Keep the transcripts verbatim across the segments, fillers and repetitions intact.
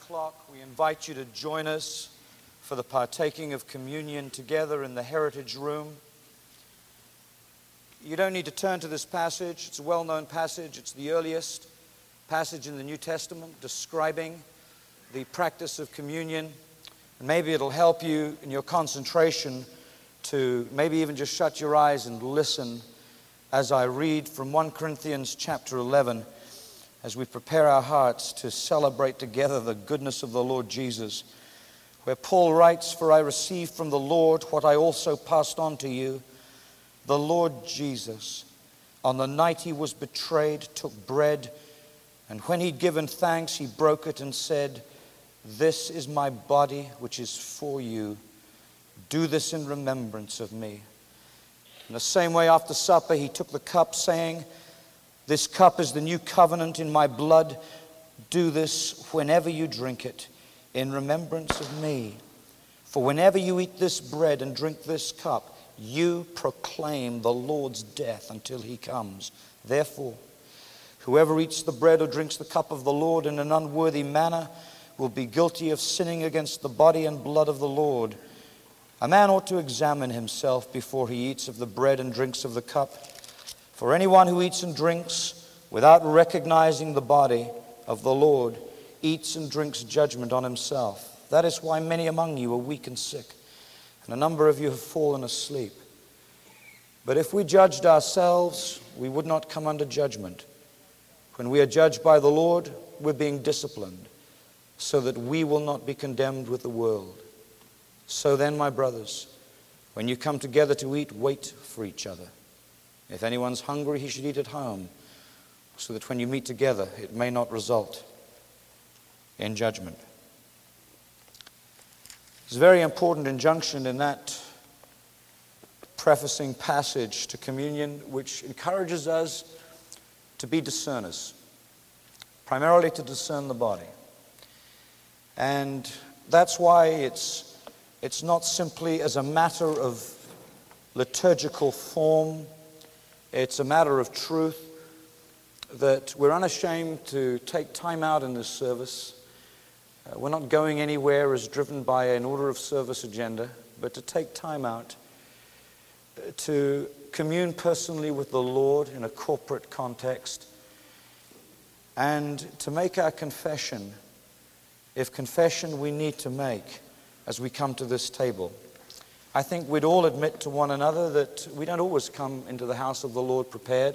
o'clock, we invite you to join us for the partaking of communion together in the Heritage Room. You don't need to turn to this passage. It's a well-known passage. It's the earliest passage in the New Testament describing the practice of communion. And maybe it'll help you in your concentration to maybe even just shut your eyes and listen as I read from First Corinthians chapter eleven, as we prepare our hearts to celebrate together the goodness of the Lord Jesus, where Paul writes, "For I received from the Lord what I also passed on to you. The Lord Jesus, on the night he was betrayed, took bread, and when he'd given thanks, he broke it and said, 'This is my body, which is for you. Do this in remembrance of me.' In the same way, after supper, he took the cup, saying, 'This cup is the new covenant in my blood. Do this whenever you drink it in remembrance of me. For whenever you eat this bread and drink this cup, you proclaim the Lord's death until he comes. Therefore, whoever eats the bread or drinks the cup of the Lord in an unworthy manner will be guilty of sinning against the body and blood of the Lord. A man ought to examine himself before he eats of the bread and drinks of the cup. For anyone who eats and drinks without recognizing the body of the Lord eats and drinks judgment on himself. That is why many among you are weak and sick, and a number of you have fallen asleep. But if we judged ourselves, we would not come under judgment. When we are judged by the Lord, we're being disciplined, so that we will not be condemned with the world. So then, my brothers, when you come together to eat, wait for each other. If anyone's hungry, he should eat at home, so that when you meet together, it may not result in judgment." There's a very important injunction in that prefacing passage to communion, which encourages us to be discerners, primarily to discern the body. And that's why it's it's not simply as a matter of liturgical form. It's a matter of truth that we're unashamed to take time out in this service. Uh, we're not going anywhere as driven by an order of service agenda, but to take time out to commune personally with the Lord in a corporate context, and to make our confession, if confession we need to make as we come to this table. I think we'd all admit to one another that we don't always come into the house of the Lord prepared.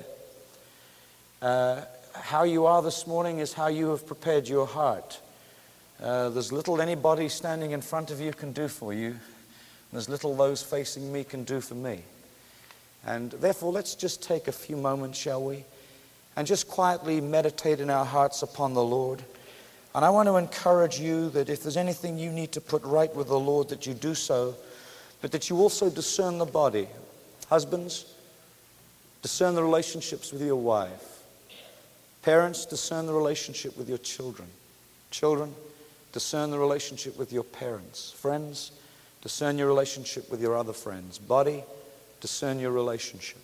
Uh, how you are this morning is how you have prepared your heart. Uh, there's little anybody standing in front of you can do for you. There's little those facing me can do for me. And therefore, let's just take a few moments, shall we? And just quietly meditate in our hearts upon the Lord. And I want to encourage you that if there's anything you need to put right with the Lord, that you do so, but that you also discern the body. Husbands, discern the relationships with your wife. Parents, discern the relationship with your children. Children, discern the relationship with your parents. Friends, discern your relationship with your other friends. Body, discern your relationship.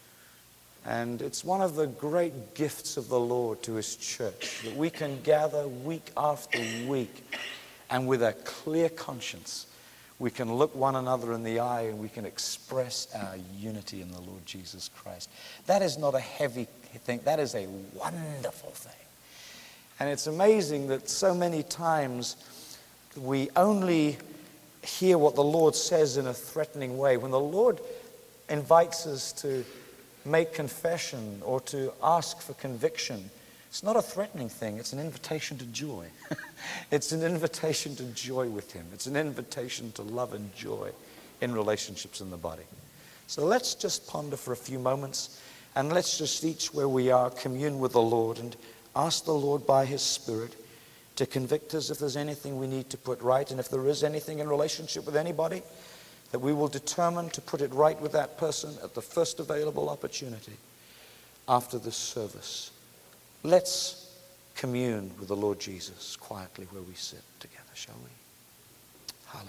And it's one of the great gifts of the Lord to his church that we can gather week after week, and with a clear conscience we can look one another in the eye and we can express our unity in the Lord Jesus Christ. That is not a heavy thing. That is a wonderful thing. And it's amazing that so many times we only hear what the Lord says in a threatening way. When the Lord invites us to make confession or to ask for conviction, it's not a threatening thing. It's an invitation to joy. It's an invitation to joy with him. It's an invitation to love and joy in relationships in the body. So let's just ponder for a few moments, and let's just each where we are commune with the Lord and ask the Lord by his Spirit to convict us if there's anything we need to put right, and if there is anything in relationship with anybody, that we will determine to put it right with that person at the first available opportunity after this service. Let's commune with the Lord Jesus quietly where we sit together, shall we? Hallelujah.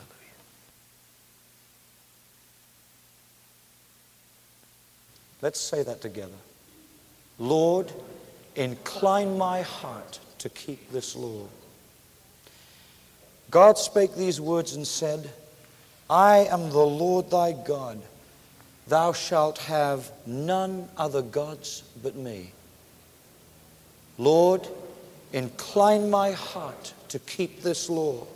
Let's say that together. Lord, incline my heart to keep this law. God spake these words and said, I am the Lord thy God. Thou shalt have none other gods but me. Lord, incline my heart to keep this law.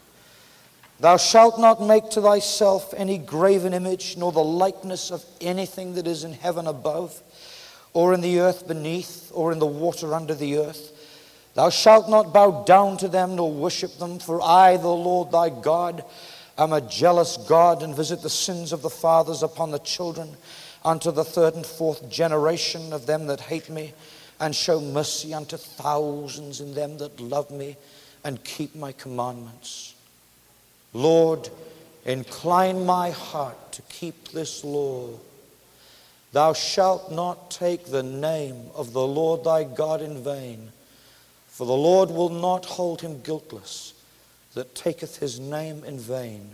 Thou shalt not make to thyself any graven image, nor the likeness of anything that is in heaven above, or in the earth beneath, or in the water under the earth. Thou shalt not bow down to them, nor worship them, for I, the Lord thy God, am a jealous God, and visit the sins of the fathers upon the children, unto the third and fourth generation of them that hate me, and show mercy unto thousands in them that love me, and keep my commandments. Lord, incline my heart to keep this law. Thou shalt not take the name of the Lord thy God in vain, for the Lord will not hold him guiltless that taketh his name in vain.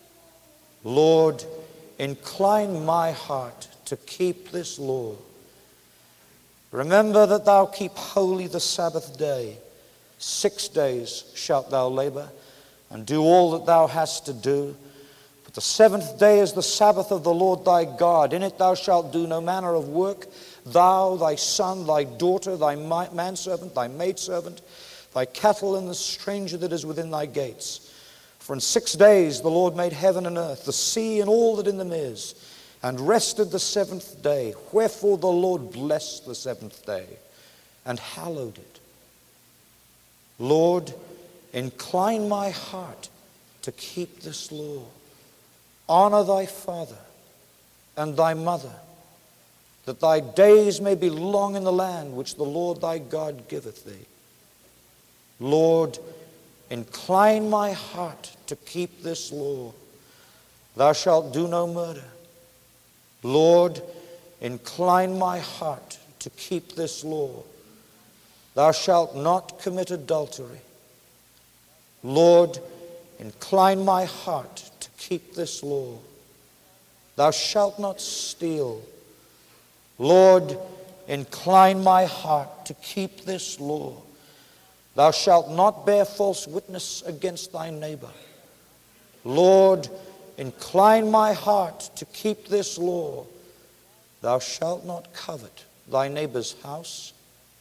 Lord, incline my heart to keep this law. Remember that thou keep holy the Sabbath day. Six days shalt thou labor, and do all that thou hast to do. But the seventh day is the Sabbath of the Lord thy God. In it thou shalt do no manner of work, thou, thy son, thy daughter, thy manservant, thy maidservant, thy cattle, and the stranger that is within thy gates. For in six days the Lord made heaven and earth, the sea, and all that in them is, and rested the seventh day. Wherefore the Lord blessed the seventh day, and hallowed it. Lord, incline my heart to keep this law. Honor thy father and thy mother, that thy days may be long in the land which the Lord thy God giveth thee. Lord, incline my heart to keep this law. Thou shalt do no murder. Lord, incline my heart to keep this law. Thou shalt not commit adultery. Lord, incline my heart to keep this law. Thou shalt not steal. Lord, incline my heart to keep this law. Thou shalt not bear false witness against thy neighbor. Lord, incline my heart to keep this law. Thou shalt not covet thy neighbor's house.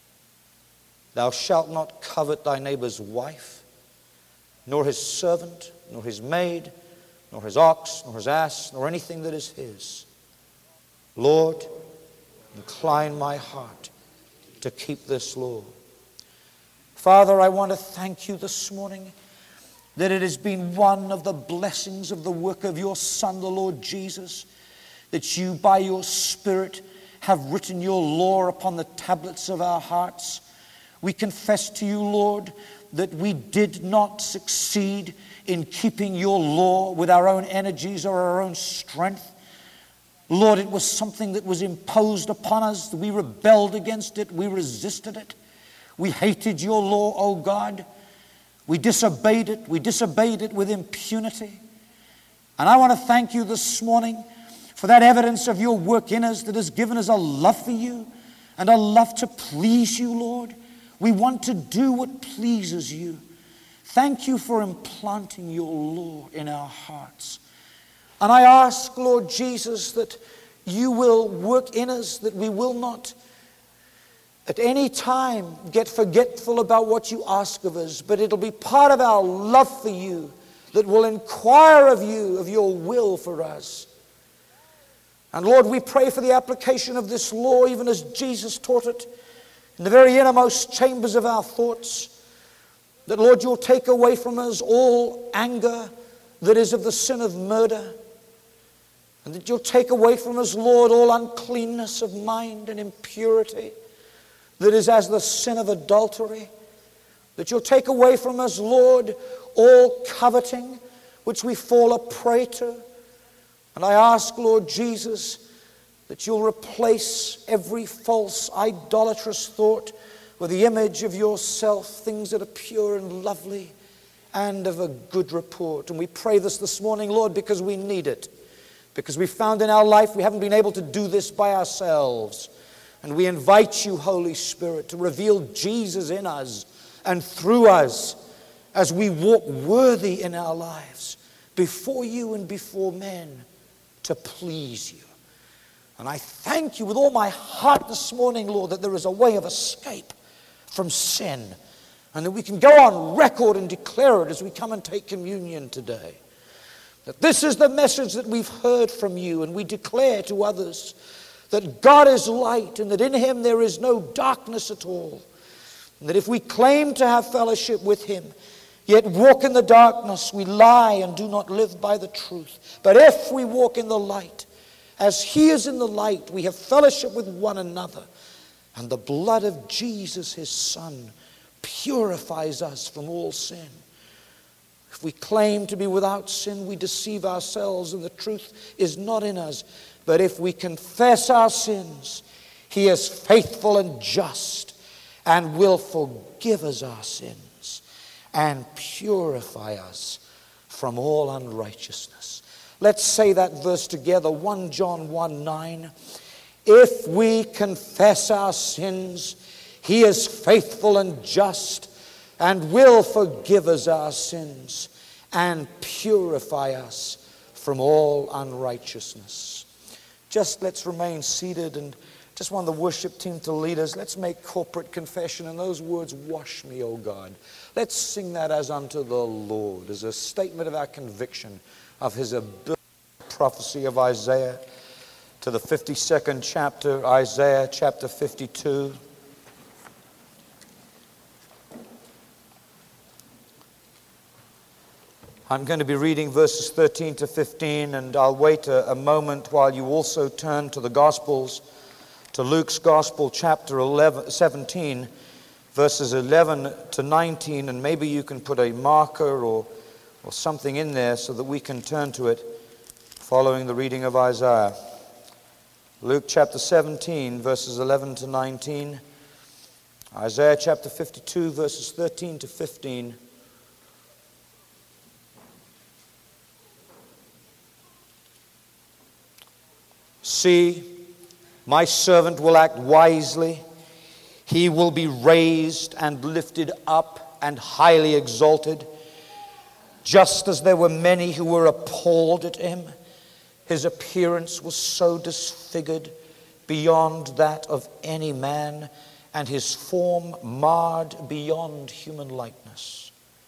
Thou shalt not covet thy neighbor's wife, nor his servant, nor his maid, nor his ox, nor his ass, nor anything that is his. Lord, incline my heart to keep this law. Father, I want to thank you this morning that it has been one of the blessings of the work of your Son, the Lord Jesus, that you by your Spirit have written your law upon the tablets of our hearts. We confess to you, Lord, that we did not succeed in keeping your law with our own energies or our own strength. Lord, it was something that was imposed upon us. We rebelled against it. We resisted it. We hated your law, O God. We disobeyed it. We disobeyed it with impunity. And I want to thank you this morning for that evidence of your work in us that has given us a love for you and a love to please you, Lord. We want to do what pleases you. Thank you for implanting your law in our hearts. And I ask, Lord Jesus, that you will work in us, that we will not at any time get forgetful about what you ask of us, but it'll be part of our love for you that will inquire of you, of your will for us. And Lord, we pray for the application of this law, even as Jesus taught it, in the very innermost chambers of our thoughts, that, Lord, you'll take away from us all anger that is of the sin of murder, and that you'll take away from us, Lord, all uncleanness of mind and impurity that is as the sin of adultery, that you'll take away from us, Lord, all coveting which we fall a prey to. And I ask, Lord Jesus, that you'll replace every false, idolatrous thought with the image of yourself, things that are pure and lovely and of a good report. And we pray this this morning, Lord, because we need it. Because we found in our life we haven't been able to do this by ourselves. And we invite you, Holy Spirit, to reveal Jesus in us and through us, as we walk worthy in our lives before you and before men to please you. And I thank you with all my heart this morning, Lord, that there is a way of escape from sin, and that we can go on record and declare it as we come and take communion today. That this is the message that we've heard from you, and we declare to others that God is light and that in him there is no darkness at all. And that if we claim to have fellowship with him, yet walk in the darkness, we lie and do not live by the truth. But if we walk in the light, as he is in the light, we have fellowship with one another. And the blood of Jesus, his Son, purifies us from all sin. If we claim to be without sin, we deceive ourselves and the truth is not in us. But if we confess our sins, he is faithful and just and will forgive us our sins and purify us from all unrighteousness. Let's say that verse together, First John one nine. If we confess our sins, he is faithful and just and will forgive us our sins and purify us from all unrighteousness. Just let's remain seated, and just want the worship team to lead us. Let's make corporate confession, and those words, wash me, O God. Let's sing that as unto the Lord, as a statement of our conviction of his ability. Prophecy of Isaiah to the fifty-second chapter, Isaiah chapter fifty-two. I'm going to be reading verses thirteen to fifteen, and I'll wait a, a moment while you also turn to the Gospels, to Luke's Gospel, chapter eleven, seventeen, verses eleven to nineteen, and maybe you can put a marker or, or something in there so that we can turn to it following the reading of Isaiah. Luke chapter seventeen, verses eleven to nineteen. Isaiah chapter fifty-two, verses thirteen to fifteen. See, my servant will act wisely. He will be raised and lifted up and highly exalted. Just as there were many who were appalled at him, his appearance was so disfigured beyond that of any man, and his form marred beyond human likeness.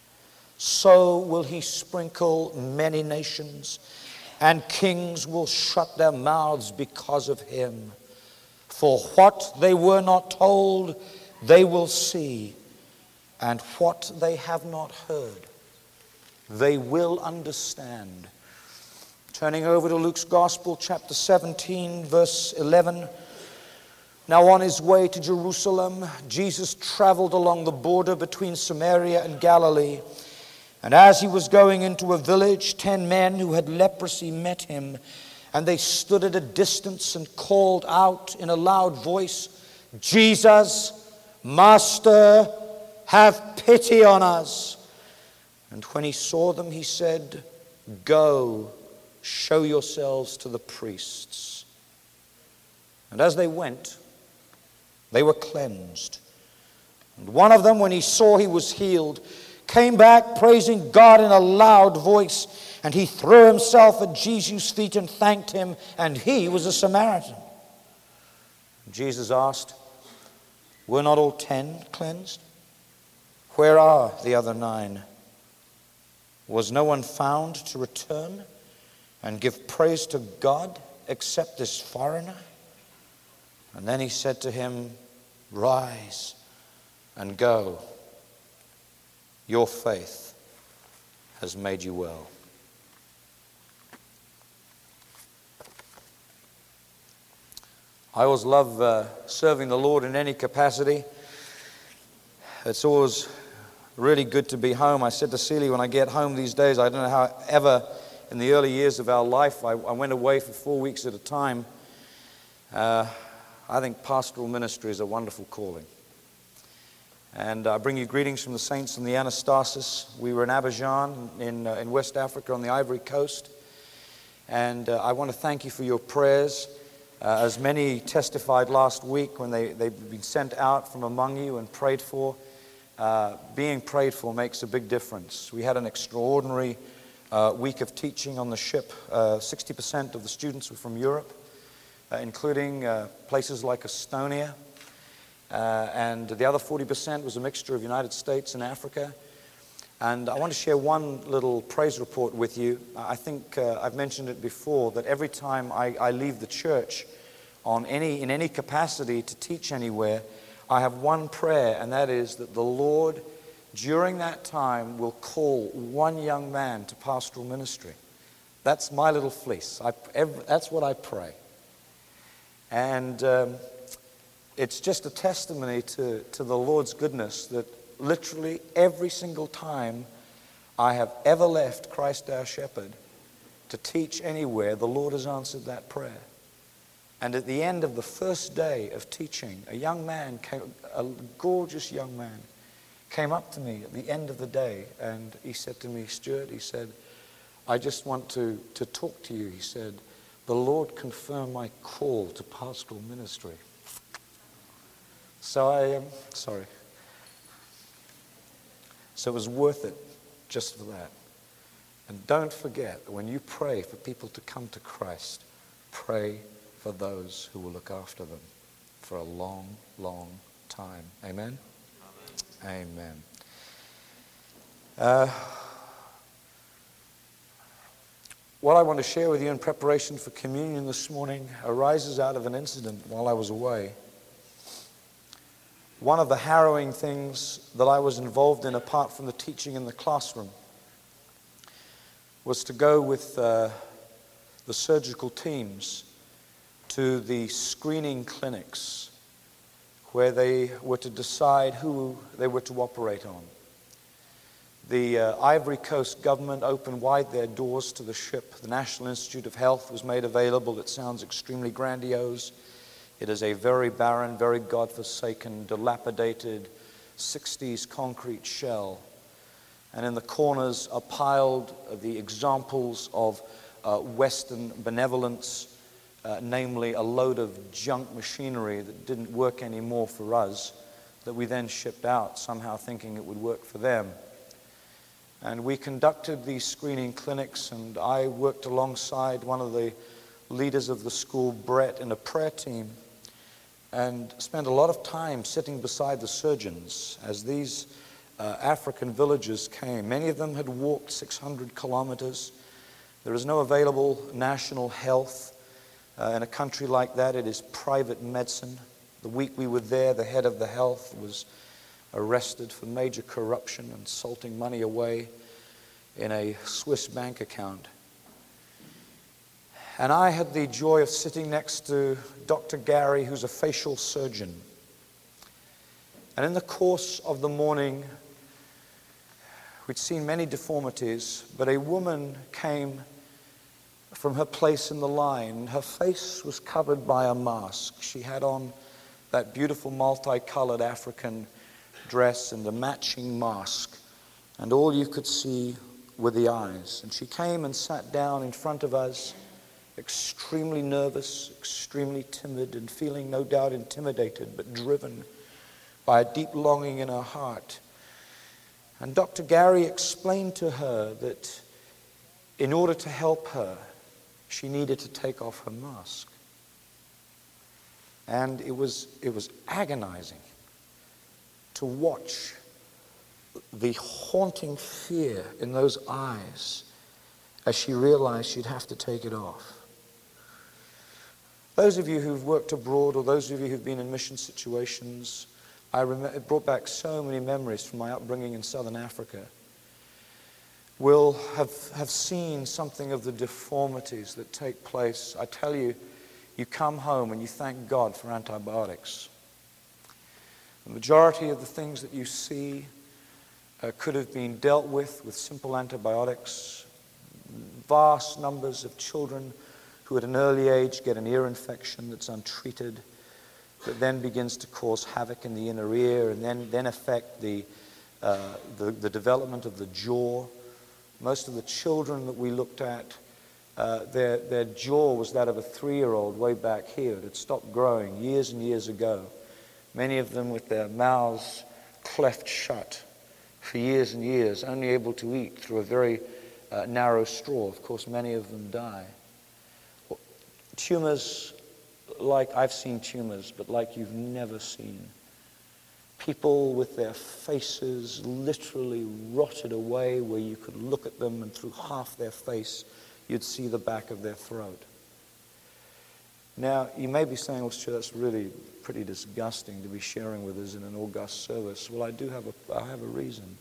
So will he sprinkle many nations, and kings will shut their mouths because of him. For what they were not told, they will see, and what they have not heard, they will understand. Turning over to Luke's Gospel, chapter seventeen, verse eleven. Now on his way to Jerusalem, Jesus traveled along the border between Samaria and Galilee. And as he was going into a village, ten men who had leprosy met him. And they stood at a distance and called out in a loud voice, Jesus, Master, have pity on us. And when he saw them, he said, Go, show yourselves to the priests. And as they went, they were cleansed. And one of them, when he saw he was healed, came back praising God in a loud voice, and he threw himself at Jesus' feet and thanked him, and he was a Samaritan. Jesus asked, Were not all ten cleansed? Where are the other nine? Was no one found to return and give praise to God except this foreigner? And then he said to him, Rise and go. Your faith has made you well. I always love uh, serving the Lord in any capacity. It's always really good to be home. I said to Celia, when I get home these days, I don't know how ever in the early years of our life, I, I went away for four weeks at a time. Uh, I think pastoral ministry is a wonderful calling. And I bring you greetings from the saints in the Anastasis. We were in Abidjan in, uh, in West Africa on the Ivory Coast. And uh, I want to thank you for your prayers. Uh, as many testified last week when they, they've been sent out from among you and prayed for. uh, being prayed for makes a big difference. We had an extraordinary uh, week of teaching on the ship. Uh, sixty percent of the students were from Europe, uh, including uh, places like Estonia. Uh, and the other forty percent was a mixture of United States and Africa. And I want to share one little praise report with you. I think uh, I've mentioned it before, that every time I, I leave the church on any, in any capacity to teach anywhere, I have one prayer, and that is that the Lord, during that time, will call one young man to pastoral ministry. That's my little fleece. I, every, that's what I pray. And um, it's just a testimony to, to the Lord's goodness that literally every single time I have ever left Christ our Shepherd to teach anywhere, the Lord has answered that prayer. And at the end of the first day of teaching, a young man, came, a gorgeous young man, came up to me at the end of the day, and he said to me, Stuart, he said, I just want to, to talk to you. He said, the Lord confirmed my call to pastoral ministry. So I am, um, sorry. So it was worth it just for that. And don't forget that when you pray for people to come to Christ, pray for those who will look after them for a long, long time. Amen? Amen. Amen. Uh, what I want to share with you in preparation for communion this morning arises out of an incident while I was away. One of the harrowing things that I was involved in, apart from the teaching in the classroom, was to go with uh, the surgical teams to the screening clinics where they were to decide who they were to operate on. The uh, Ivory Coast government opened wide their doors to the ship. The National Institute of Health was made available. It sounds extremely grandiose. It is a very barren, very godforsaken, dilapidated sixties concrete shell. And in the corners are piled the examples of uh, Western benevolence, uh, namely a load of junk machinery that didn't work anymore for us, that we then shipped out, somehow thinking it would work for them. And we conducted these screening clinics, and I worked alongside one of the leaders of the school, Brett, in a prayer team, and spent a lot of time sitting beside the surgeons as these uh, African villagers came. Many of them had walked six hundred kilometers. There is no available national health. Uh, in a country like that, it is private medicine. The week we were there, the head of the health was arrested for major corruption and salting money away in a Swiss bank account. And I had the joy of sitting next to Doctor Gary, who's a facial surgeon. And in the course of the morning, we'd seen many deformities, but a woman came from her place in the line. Her face was covered by a mask. She had on that beautiful multicolored African dress and a matching mask, and all you could see were the eyes. And she came and sat down in front of us, extremely nervous, extremely timid, and feeling no doubt intimidated, but driven by a deep longing in her heart. And Doctor Gary explained to her that in order to help her, she needed to take off her mask. And it was, it was agonizing to watch the haunting fear in those eyes as she realized she'd have to take it off. Those of you who've worked abroad, or those of you who've been in mission situations, I remember, it brought back so many memories from my upbringing in southern Africa, will have, have seen something of the deformities that take place. I tell you, you come home and you thank God for antibiotics. The majority of the things that you see uh, could have been dealt with with simple antibiotics. Vast numbers of children who at an early age get an ear infection that's untreated, that then begins to cause havoc in the inner ear and then, then affect the, uh, the, the development of the jaw. Most of the children that we looked at, uh, their, their jaw was that of a three-year-old way back here. It had stopped growing years and years ago. Many of them with their mouths cleft shut for years and years, only able to eat through a very uh, narrow straw. Of course, many of them die. Tumors, like I've seen tumors, but like you've never seen. People with their faces literally rotted away, where you could look at them and through half their face you'd see the back of their throat. Now, you may be saying, well, sure, that's really pretty disgusting to be sharing with us in an august service. Well, I do have a, I have a reason.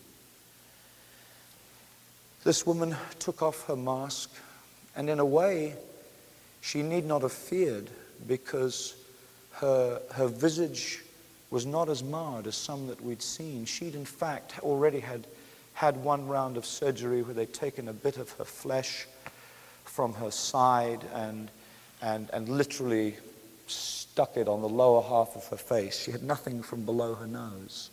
This woman took off her mask, and in a way, she need not have feared, because her, her visage was not as marred as some that we'd seen. She'd in fact already had had one round of surgery where they'd taken a bit of her flesh from her side and, and, and literally stuck it on the lower half of her face. She had nothing from below her nose.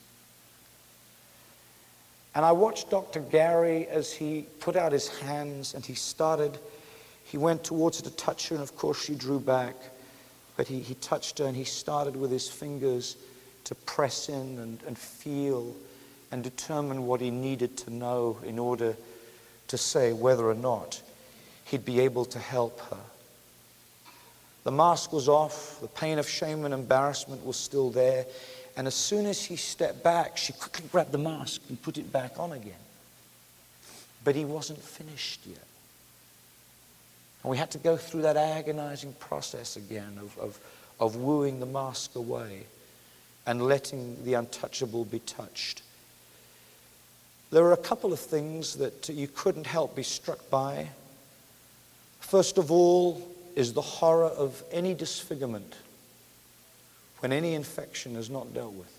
And I watched Doctor Gary as he put out his hands and he started, he went towards her to touch her, and of course she drew back, but he, he touched her and he started with his fingers to press in and, and feel and determine what he needed to know in order to say whether or not he'd be able to help her. The mask was off, the pain of shame and embarrassment was still there, and as soon as he stepped back, she quickly grabbed the mask and put it back on again. But he wasn't finished yet. And we had to go through that agonizing process again of, of, of wooing the mask away and letting the untouchable be touched. There were a couple of things that you couldn't help be struck by. First of all is the horror of any disfigurement when any infection is not dealt with.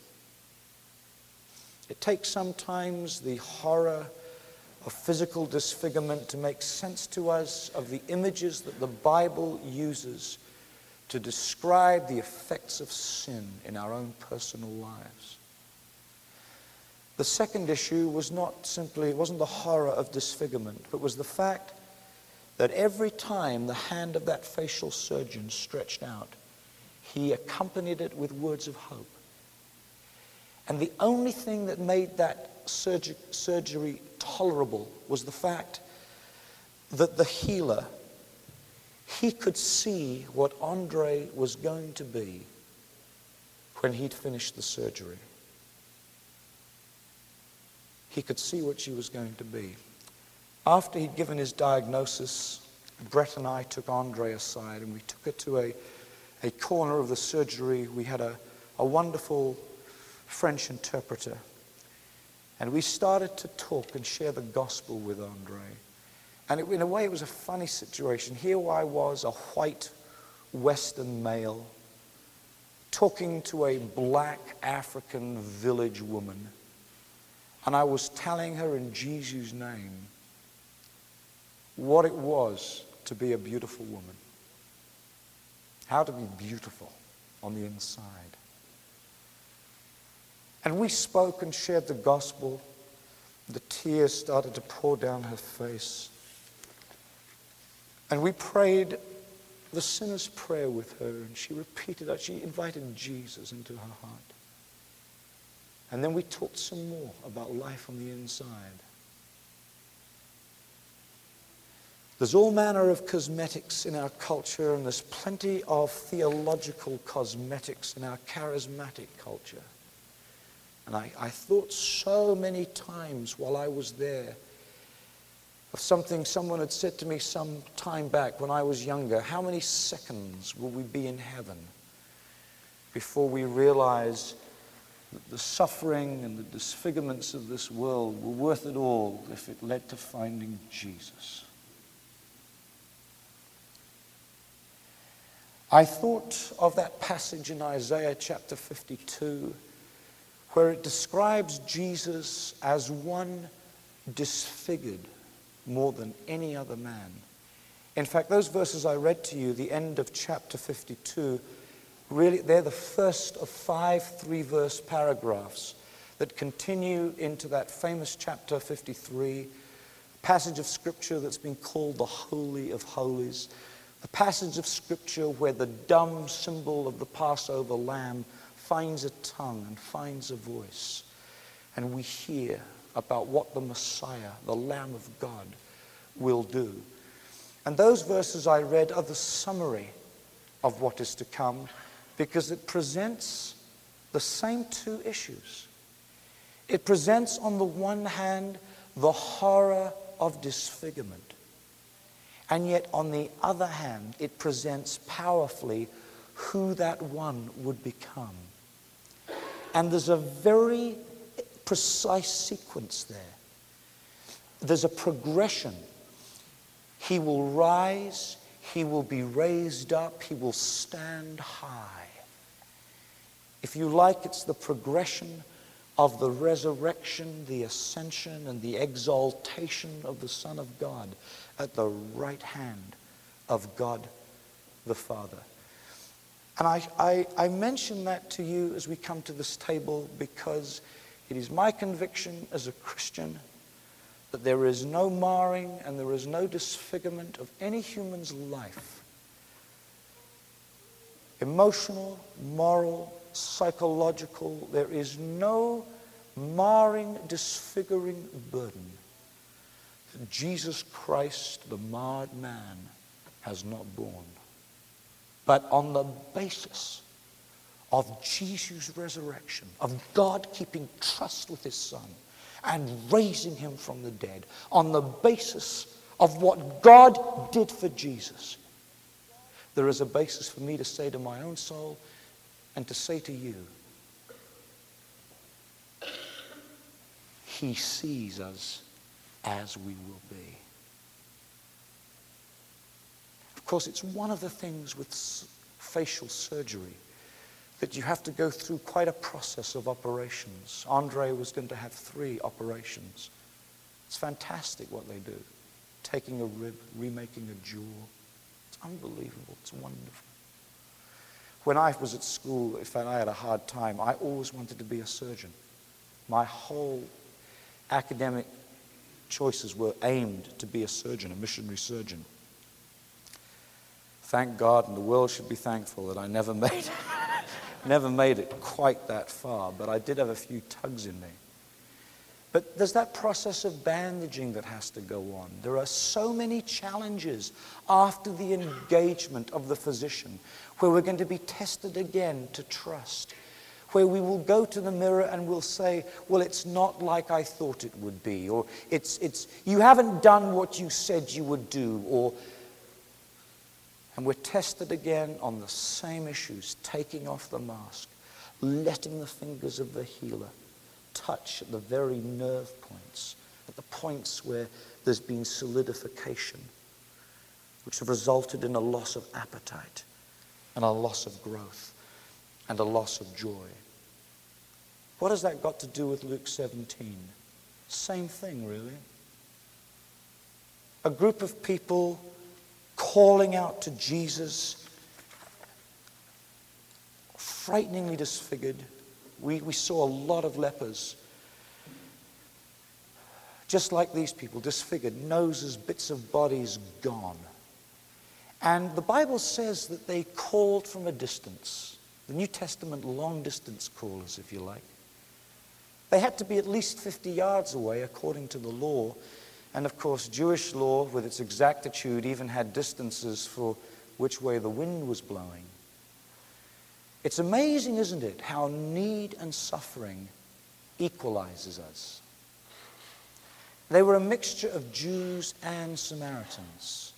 It takes sometimes the horror of physical disfigurement to make sense to us of the images that the Bible uses to describe the effects of sin in our own personal lives. The second issue was not simply, it wasn't the horror of disfigurement, but was the fact that every time the hand of that facial surgeon stretched out, he accompanied it with words of hope. And the only thing that made that surg- surgery tolerable was the fact that the healer, he could see what Andre was going to be when he'd finished the surgery. He could see what she was going to be. After he'd given his diagnosis, Brett and I took Andre aside and we took her to a, a corner of the surgery. We had a, a wonderful French interpreter. And we started to talk and share the gospel with Andre. And it, in a way, it was a funny situation. Here I was, a white Western male, talking to a black African village woman. And I was telling her in Jesus' name what it was to be a beautiful woman. How to be beautiful on the inside. And we spoke and shared the gospel. The tears started to pour down her face. And we prayed the sinner's prayer with her, and she repeated that. She invited Jesus into her heart. And then we talked some more about life on the inside. There's all manner of cosmetics in our culture, and there's plenty of theological cosmetics in our charismatic culture. And I, I thought so many times while I was there of something someone had said to me some time back when I was younger. How many seconds will we be in heaven before we realize that the suffering and the disfigurements of this world were worth it all if it led to finding Jesus? I thought of that passage in Isaiah chapter fifty-two where it describes Jesus as one disfigured more than any other man. In fact, those verses I read to you, the end of chapter fifty-two, really, they're the first of five three-verse paragraphs that continue into that famous chapter fifty-three, passage of Scripture that's been called the Holy of Holies, the passage of Scripture where the dumb symbol of the Passover lamb finds a tongue and finds a voice. and we hear about what the Messiah, the Lamb of God, will do. And those verses I read are the summary of what is to come, because it presents the same two issues. It presents, on the one hand, the horror of disfigurement. And yet, on the other hand, it presents powerfully who that one would become. And there's a very precise sequence there. There's a progression. He will rise, he will be raised up, he will stand high. If you like, it's the progression of the resurrection, the ascension, and the exaltation of the Son of God at the right hand of God the Father. And I, I, I mention that to you as we come to this table because it is my conviction as a Christian that there is no marring and there is no disfigurement of any human's life, emotional, moral, psychological. There is no marring, disfiguring burden that Jesus Christ, the marred man, has not borne. But on the basis of Jesus' resurrection, of God keeping trust with his Son and raising him from the dead, on the basis of what God did for Jesus, there is a basis for me to say to my own soul and to say to you, he sees us as we will be. Of course, it's one of the things with facial surgery that you have to go through quite a process of operations. Andre was going to have three operations. It's fantastic what they do. Taking a rib, remaking a jaw. It's unbelievable. It's wonderful. When I was at school, in fact, I had a hard time. I always wanted to be a surgeon. My whole academic choices were aimed to be a surgeon, a missionary surgeon. Thank God, and the world should be thankful that I never made it. Never made it quite that far, but I did have a few tugs in me. But there's that process of bandaging that has to go on. There are so many challenges after the engagement of the physician where we're going to be tested again to trust, where we will go to the mirror and we'll say, well, it's not like I thought it would be, or it's, it's, you haven't done what you said you would do, or and we're tested again on the same issues, taking off the mask, letting the fingers of the healer touch at the very nerve points, at the points where there's been solidification, which have resulted in a loss of appetite and a loss of growth and a loss of joy. What has that got to do with Luke seventeen? Same thing, really. A group of people calling out to Jesus, frighteningly disfigured. We, we saw a lot of lepers, just like these people, disfigured, noses, bits of bodies gone. And the Bible says that they called from a distance. The New Testament long-distance callers, if you like. They had to be at least fifty yards away according to the law. And of course, Jewish law, with its exactitude, even had distances for which way the wind was blowing. It's amazing, isn't it, how need and suffering equalizes us. They were a mixture of Jews and Samaritans.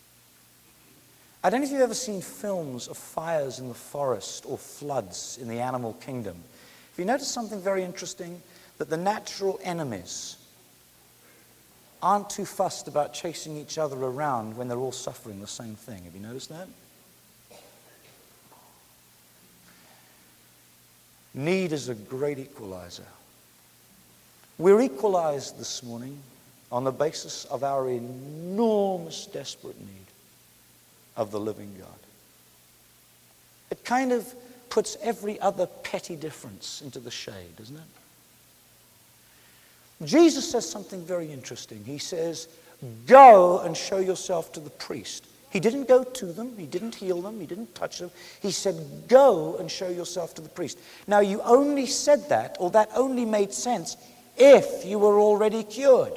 I don't know if you've ever seen films of fires in the forest or floods in the animal kingdom. Have you noticed something very interesting? That the natural enemies aren't too fussed about chasing each other around when they're all suffering the same thing. Have you noticed that? Need is a great equalizer. We're equalized this morning on the basis of our enormous, desperate need of the living God. It kind of puts every other petty difference into the shade, doesn't it? Jesus says something very interesting. He says, go and show yourself to the priest. He didn't go to them. He didn't heal them. He didn't touch them. He said, go and show yourself to the priest. Now, you only said that, or that only made sense, if you were already cured.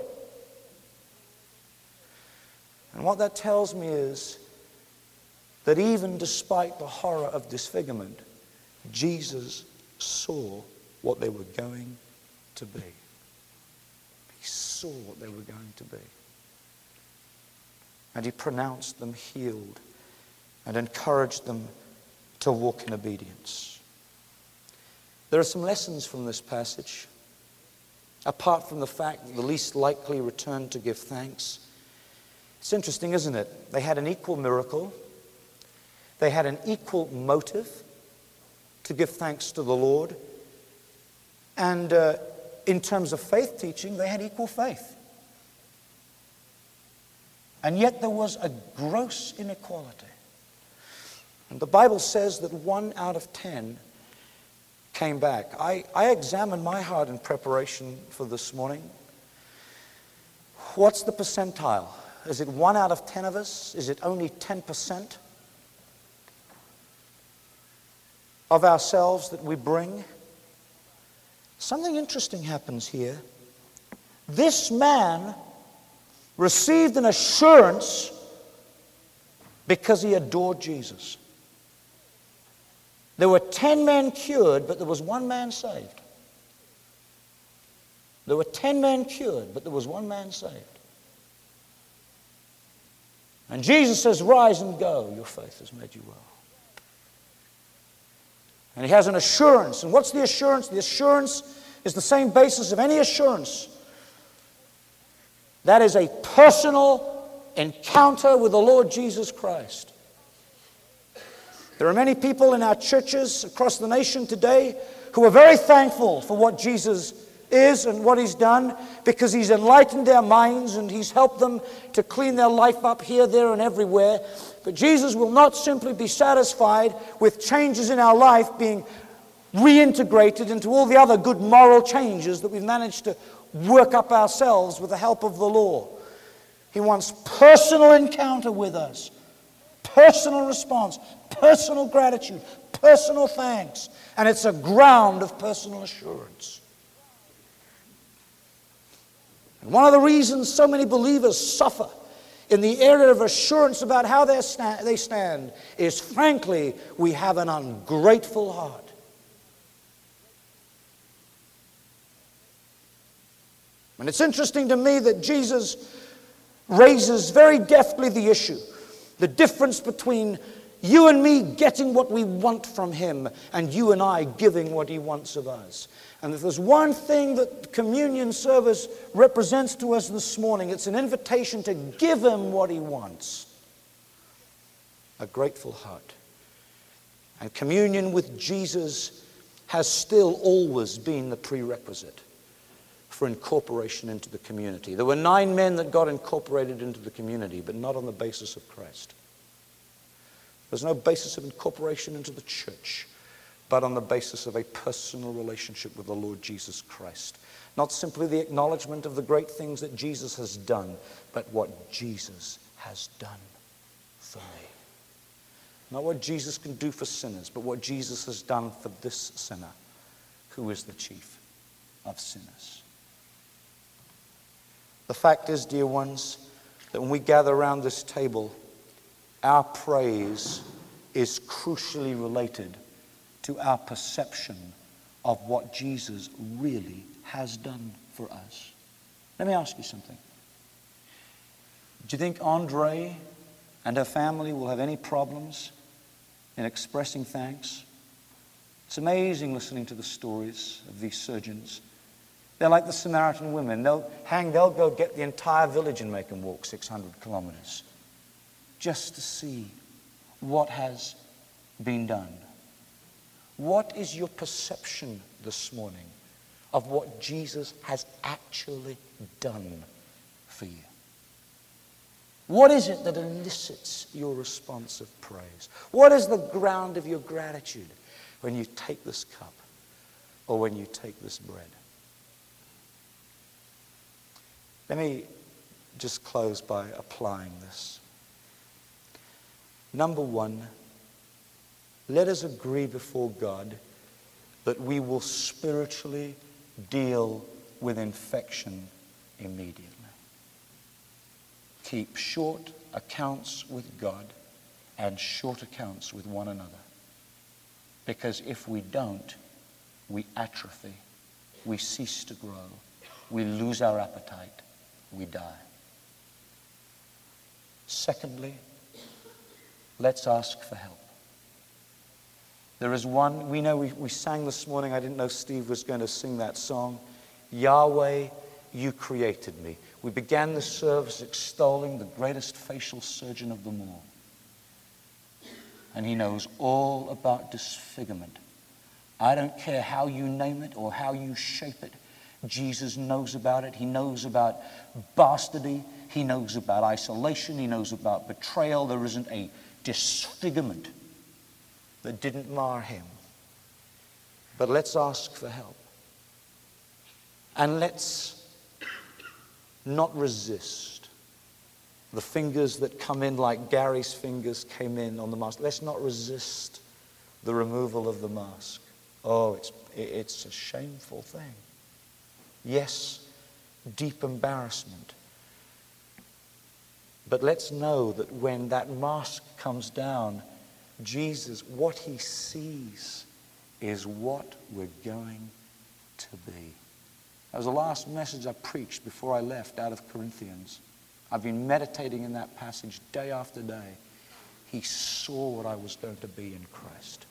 And what that tells me is that even despite the horror of disfigurement, Jesus saw what they were going to be. He saw what they were going to be. And he pronounced them healed and encouraged them to walk in obedience. There are some lessons from this passage. Apart from the fact that the least likely returned to give thanks. It's interesting, isn't it? They had an equal miracle. They had an equal motive to give thanks to the Lord. And uh, in terms of faith teaching, they had equal faith. And yet there was a gross inequality. And the Bible says that one out of ten came back. I, I examined my heart in preparation for this morning. What's the percentile? Is it one out of ten of us? Is it only ten percent of ourselves that we bring? Something interesting happens here. This man received an assurance because he adored Jesus. There were ten men cured, but there was one man saved. There were ten men cured, but there was one man saved. And Jesus says, rise and go, your faith has made you well. And he has an assurance. And what's the assurance? The assurance is the same basis of any assurance. That is a personal encounter with the Lord Jesus Christ. There are many people in our churches across the nation today who are very thankful for what Jesus is and what he's done, because he's enlightened their minds and he's helped them to clean their life up here, there, and everywhere. But Jesus will not simply be satisfied with changes in our life being reintegrated into all the other good moral changes that we've managed to work up ourselves with the help of the law. He wants personal encounter with us, personal response, personal gratitude, personal thanks, and it's a ground of personal assurance. And one of the reasons so many believers suffer in the area of assurance about how they stand is, frankly, we have an ungrateful heart. And it's interesting to me that Jesus raises very deftly the issue, the difference between you and me getting what we want from him and you and I giving what he wants of us. And if there's one thing that communion service represents to us this morning, it's an invitation to give him what he wants. A grateful heart. And communion with Jesus has still always been the prerequisite for incorporation into the community. There were nine men that got incorporated into the community, but not on the basis of Christ. There's no basis of incorporation into the church, but on the basis of a personal relationship with the Lord Jesus Christ. Not simply the acknowledgement of the great things that Jesus has done, but what Jesus has done for me. Not what Jesus can do for sinners, but what Jesus has done for this sinner, who is the chief of sinners. The fact is, dear ones, that when we gather around this table, our praise is crucially related to our perception of what Jesus really has done for us. Let me ask you something. Do you think Andre and her family will have any problems in expressing thanks? It's amazing listening to the stories of these surgeons. They're like the Samaritan women. They'll hang, they'll go get the entire village and make them walk six hundred kilometers just to see what has been done. What is your perception this morning of what Jesus has actually done for you? What is it that elicits your response of praise? What is the ground of your gratitude when you take this cup or when you take this bread? Let me just close by applying this. Number one, let us agree before God that we will spiritually deal with infection immediately. Keep short accounts with God and short accounts with one another. Because if we don't, we atrophy, we cease to grow, we lose our appetite, we die. Secondly, let's ask for help. There is one, we know we, we sang this morning, I didn't know Steve was going to sing that song, Yahweh, you created me. We began the service extolling the greatest facial surgeon of them all. And he knows all about disfigurement. I don't care how you name it or how you shape it. Jesus knows about it. He knows about bastardy. He knows about isolation. He knows about betrayal. There isn't a disfigurement that didn't mar him. But let's ask for help. And let's not resist the fingers that come in like Gary's fingers came in on the mask. Let's not resist the removal of the mask. Oh, it's, it's a shameful thing. Yes, deep embarrassment. But let's know that when that mask comes down, Jesus, what he sees is what we're going to be. That was the last message I preached before I left out of Corinthians. I've been meditating in that passage day after day. He saw what I was going to be in Christ.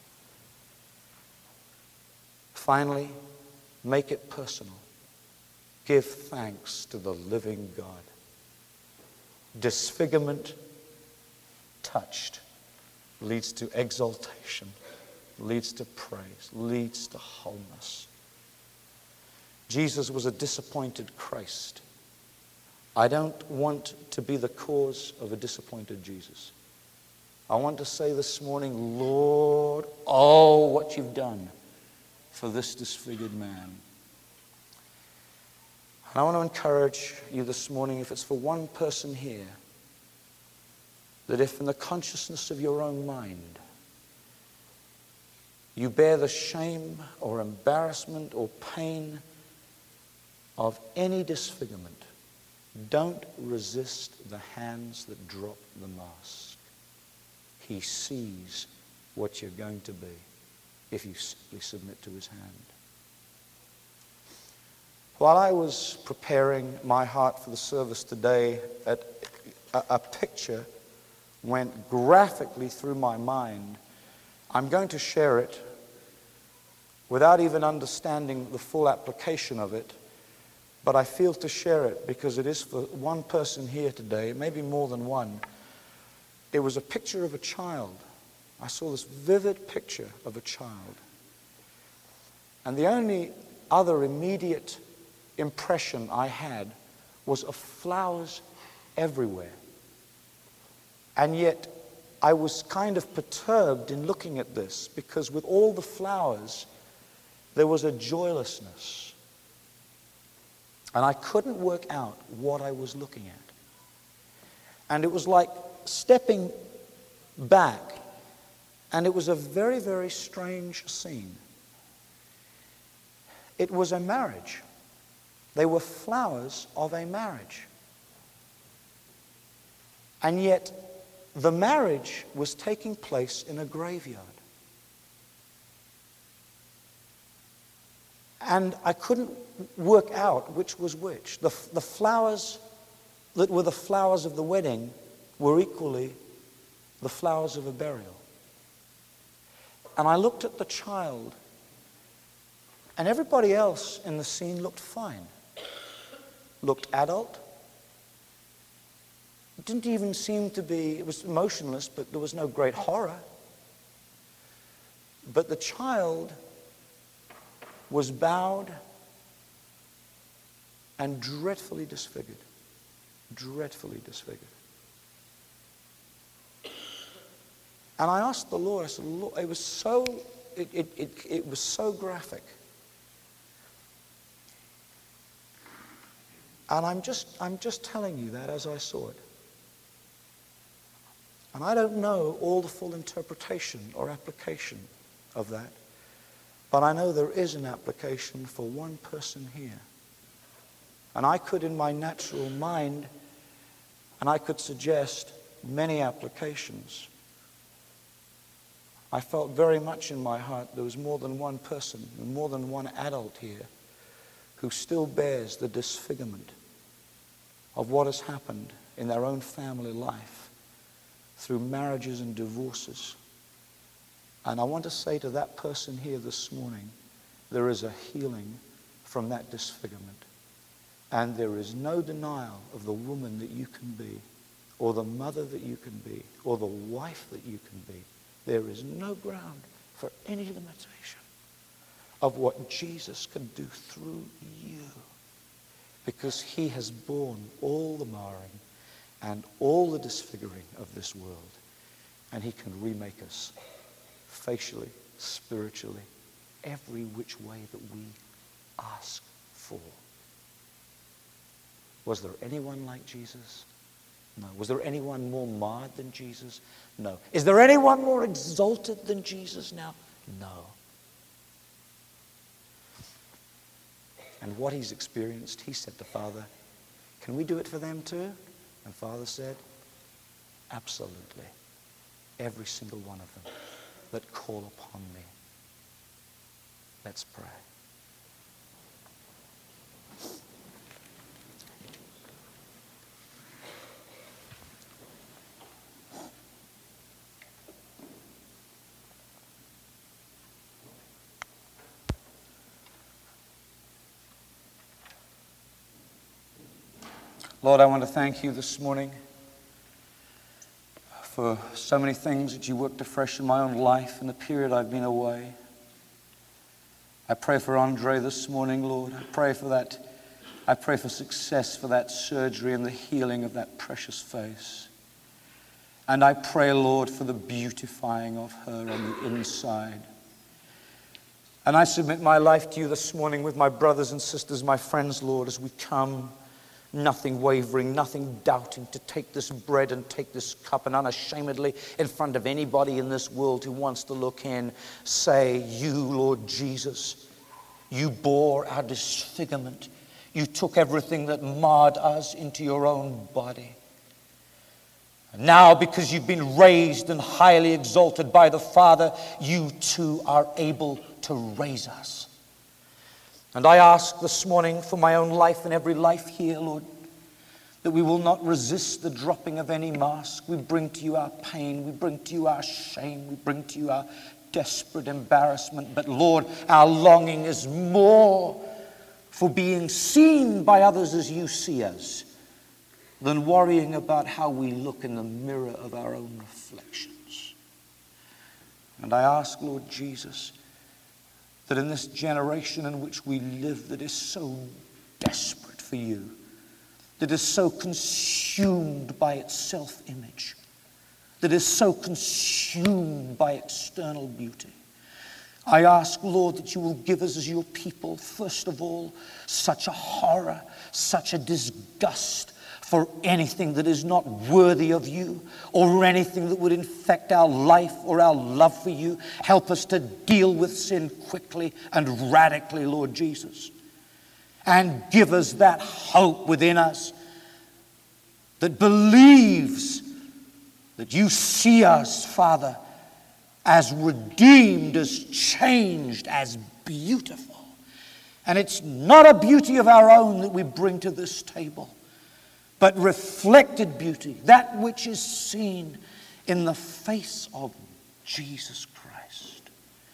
Finally, make it personal. Give thanks to the living God. Disfigurement touched leads to exaltation, leads to praise, leads to wholeness. Jesus was a disappointed Christ. I don't want to be the cause of a disappointed Jesus. I want to say this morning, Lord, oh, what you've done for this disfigured man. And I want to encourage you this morning, if it's for one person here, that if in the consciousness of your own mind you bear the shame or embarrassment or pain of any disfigurement, don't resist the hands that drop the mask. He sees what you're going to be if you simply submit to his hand. While I was preparing my heart for the service today, a, a, a picture went graphically through my mind. I'm going to share it without even understanding the full application of it, but I feel to share it because it is for one person here today, maybe more than one. It was a picture of a child. I saw this vivid picture of a child. And the only other immediate impression I had was of flowers everywhere. And yet I was kind of perturbed in looking at this because with all the flowers there was a joylessness. And I couldn't work out what I was looking at. And it was like stepping back, and it was a very, very strange scene. It was a marriage. They were flowers of a marriage. And yet the marriage was taking place in a graveyard. And I couldn't work out which was which. The, the flowers that were the flowers of the wedding were equally the flowers of a burial. And I looked at the child, and everybody else in the scene looked fine. Looked adult. It didn't even seem to be, it was emotionless, but there was no great horror. But the child was bowed and dreadfully disfigured. Dreadfully disfigured. And I asked the Lord, I said, Lord, it was so, it, it, it, it was so graphic. And I'm just, I'm just telling you that as I saw it. And I don't know all the full interpretation or application of that, but I know there is an application for one person here. And I could, in my natural mind, and I could suggest many applications. I felt very much in my heart there was more than one person, more than one adult here who still bears the disfigurement of what has happened in their own family life through marriages and divorces. And I want to say to that person here this morning, there is a healing from that disfigurement. And there is no denial of the woman that you can be, or the mother that you can be, or the wife that you can be. There is no ground for any limitation of what Jesus can do through you, because he has borne all the marring and all the disfiguring of this world, and he can remake us facially, spiritually, every which way that we ask for. Was there anyone like Jesus? No. Was there anyone more marred than Jesus? No. Is there anyone more exalted than Jesus now? No. And what he's experienced, he said to Father, can we do it for them too? And Father said, absolutely. Every single one of them that call upon me. Let's pray. Lord, I want to thank you this morning for so many things that you worked afresh in my own life in the period I've been away. I pray for Andre this morning, Lord. I pray for that. I pray for success for that surgery and the healing of that precious face. And I pray, Lord, for the beautifying of her on the inside. And I submit my life to you this morning with my brothers and sisters, my friends, Lord, as we come, nothing wavering, nothing doubting, to take this bread and take this cup and unashamedly in front of anybody in this world who wants to look in, say, you, Lord Jesus, you bore our disfigurement. You took everything that marred us into your own body. And now, because you've been raised and highly exalted by the Father, you too are able to raise us. And I ask this morning for my own life and every life here, Lord, that we will not resist the dropping of any mask. We bring to you our pain. We bring to you our shame. We bring to you our desperate embarrassment. But Lord, our longing is more for being seen by others as you see us than worrying about how we look in the mirror of our own reflections. And I ask, Lord Jesus, that in this generation in which we live that is so desperate for you, that is so consumed by its self-image, that is so consumed by external beauty, I ask, Lord, that you will give us as your people, first of all, such a horror, such a disgust for anything that is not worthy of you, or anything that would infect our life or our love for you. Help us to deal with sin quickly and radically, Lord Jesus. And give us that hope within us that believes that you see us, Father, as redeemed, as changed, as beautiful. And it's not a beauty of our own that we bring to this table, but reflected beauty, that which is seen in the face of Jesus Christ.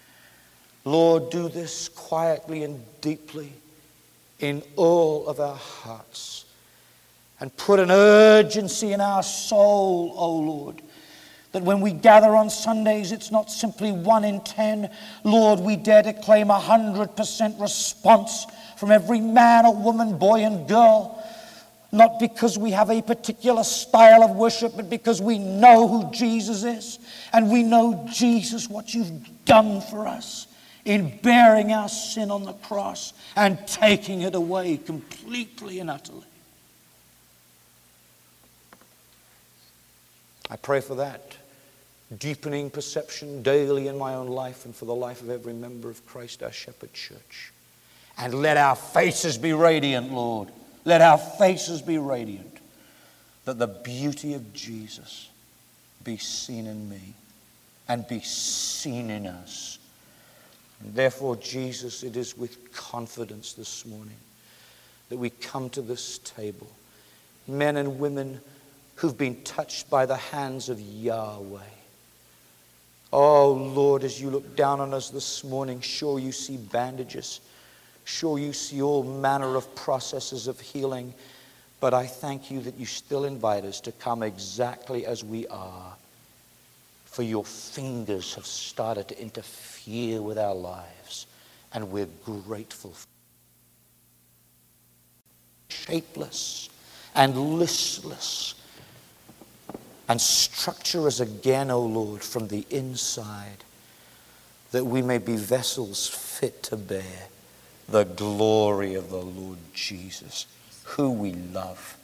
Lord, do this quietly and deeply in all of our hearts, and put an urgency in our soul, O Lord, that when we gather on Sundays, it's not simply one in ten. Lord, we dare to claim a hundred percent response from every man or woman, boy and girl. Not because we have a particular style of worship, but because we know who Jesus is. And we know, Jesus, what you've done for us in bearing our sin on the cross and taking it away completely and utterly. I pray for that deepening perception daily in my own life and for the life of every member of Christ our Shepherd Church. And let our faces be radiant, Lord. Let our faces be radiant, that the beauty of Jesus be seen in me and be seen in us. And therefore, Jesus, it is with confidence this morning that we come to this table, men and women who've been touched by the hands of Yahweh. Oh, Lord, as you look down on us this morning, sure you see bandages. Sure you see all manner of processes of healing. But I thank you that you still invite us to come exactly as we are. For your fingers have started to interfere with our lives. And we're grateful. Shapeless and listless. And structure us again, O Lord, from the inside, that we may be vessels fit to bear the glory of the Lord Jesus, who we love.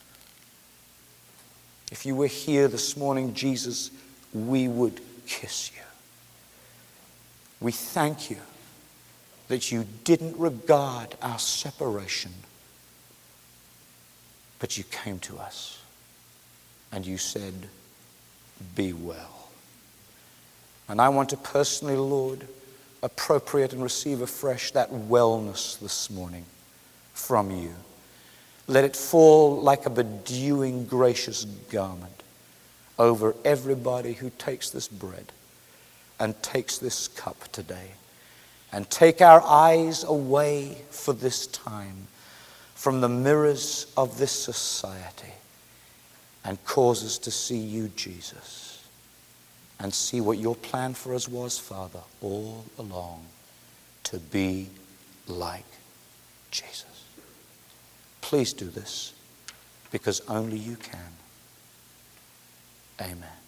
If you were here this morning, Jesus, we would kiss you. We thank you that you didn't regard our separation, but you came to us. And you said, be well. And I want to personally, Lord, appropriate and receive afresh that wellness this morning from you. Let it fall like a bedewing, gracious garment over everybody who takes this bread and takes this cup today. And take our eyes away for this time from the mirrors of this society. And cause us to see you, Jesus, and see what your plan for us was, Father, all along, to be like Jesus. Please do this, because only you can. Amen.